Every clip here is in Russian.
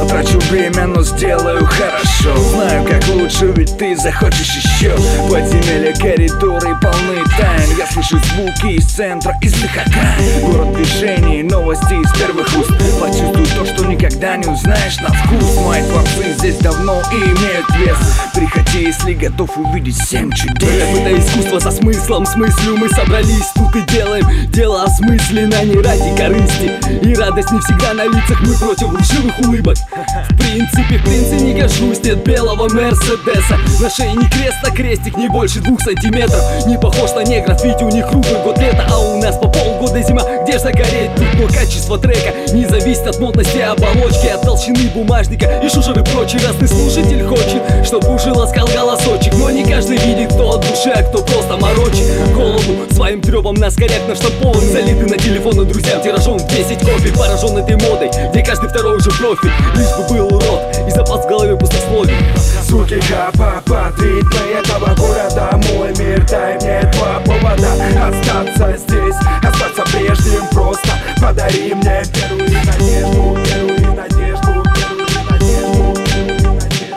Потрачу время, но сделаю хорошо. Знаю, как лучше, ведь ты захочешь еще. Подземелья, коридоры полны тайн. Я слышу звуки из центра, из их окраин. Город движений, новости из первых уст. Почувствуй то, что никогда не узнаешь на вкус. Мои творцы здесь давно и имеют вес. Приходи, если готов увидеть 7 чудес. Рэп — это искусство со смыслом, с мыслью мы собрались тут и делаем дело осмысленно, не ради корысти. И радость не всегда на лицах, мы против лживых улыбок. В принципе, не гожусь, нет белого мерседеса. На шее не крест, а крестик не больше 2 сантиметров. Не похож на негров, ведь у них круглый год лета, а у нас по полгода зима. Где ж загореть тут? Но качество трека не зависит от модности оболочки, от толщины бумажника и шушер и прочий. Разный слушатель хочет, чтобы уши ласкал голосочек. Но не каждый видит, кто от души, а кто просто морочит голову своим трёпом на скоряк наштампован, залиты на телефоны друзьям тиражом в 10 копий. Поражен этой модой, где каждый второй уже профиль. Лишь бы был урод и запас в голове пустословий. Звуки хапа, ритмы этого города. Мой мир, дай мне 2 повода. Остаться здесь, остаться прежним просто. Подари мне первую надежду, первую надежду, первую надежду, первую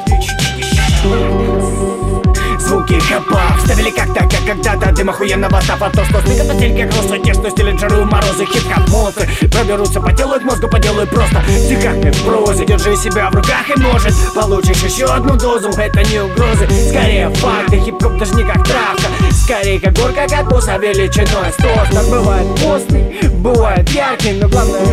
надежду. Звуки хапа вставили как-то, как когда-то. Дым охуенного стафа, то, что стык от стиль, как рост, те, что стилен жару морозы. Хип-хап монстры проберутся по телу, к мозгу поделают просто. В стихах и в прозе, держи себя в руках и может получишь еще одну дозу. Это не угрозы, скорее факты. Хип-хоп даже не как травка, скорее как горка кокоса величиной 100. Так бывает постный, бывает яркий, но главное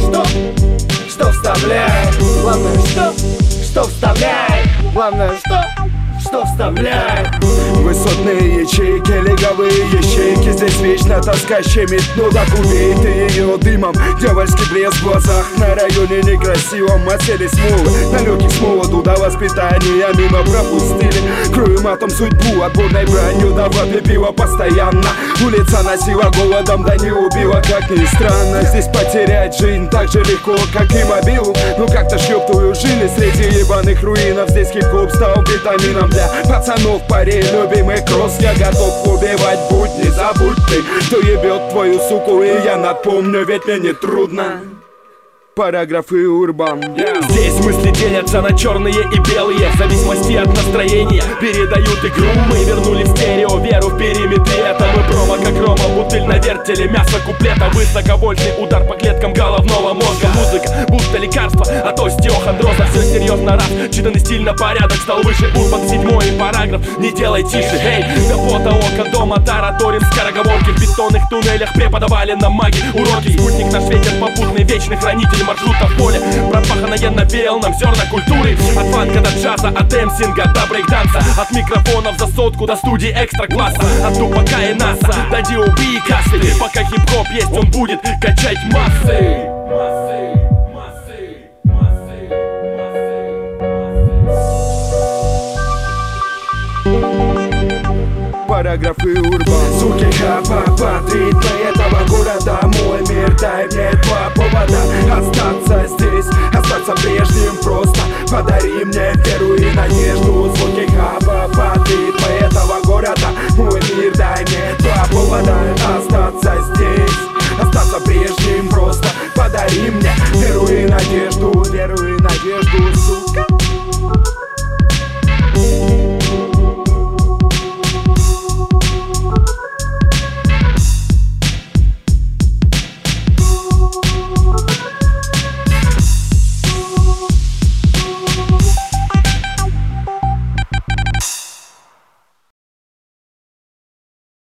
что вставляет. Главное что вставляет. Главное что вставляет. Высотные ячейки, леговые ящейки. Здесь вечно тоска щемит, но так убей ты ее дымом. Дьявольский блеск в глазах. На районе некрасивом осели смолы. Далеких с молоду до воспитания мимо пропустили. Крою матом судьбу, отборной бранью. Да вапе пиво постоянно. Улица носила голодом, да не убила, как ни странно. Здесь потерять жизнь так же легко, как и мобилу. Ну как-то шлёптую жили среди ебаных руинов. Здесь хип-хоп стал витамином для пацанов, парей, любимый кросс. Я готов убивать, будь не забудь ты, кто ебет твою суку. И я напомню, ведь мне не трудно. Параграфы Урбан. Здесь мысли делятся на черные и белые, в зависимости от настроения передают игру. Мы вернули в стерео веру в периметре. Мы промо как Рома, бутыль на вертеле, мясо куплета. Высоковольтный удар по клеткам головного мозга. Музыка будто лекарство от остеохондроза. Все серьезно, раз читанный стильно порядок стал выше. Урбан 7 параграф, не делай тише. Эй, до пота ока дома тараторим скороговорки. В бетонных туннелях преподавали нам маги уроки. Спутник наш ветер попутный, вечный хранитель маршрута в поле. Пропаханное навеял нам зерна культуры. От фанка до джаза, от эмсинга до брейкданса. От микрофонов за сотку до студии экстра-класса. От тупака и наса до D.O.B. и кассы. Пока хип-хоп есть, он будет качать массы. Параграфы Урбан. Звуки хапа, ритмы этого города.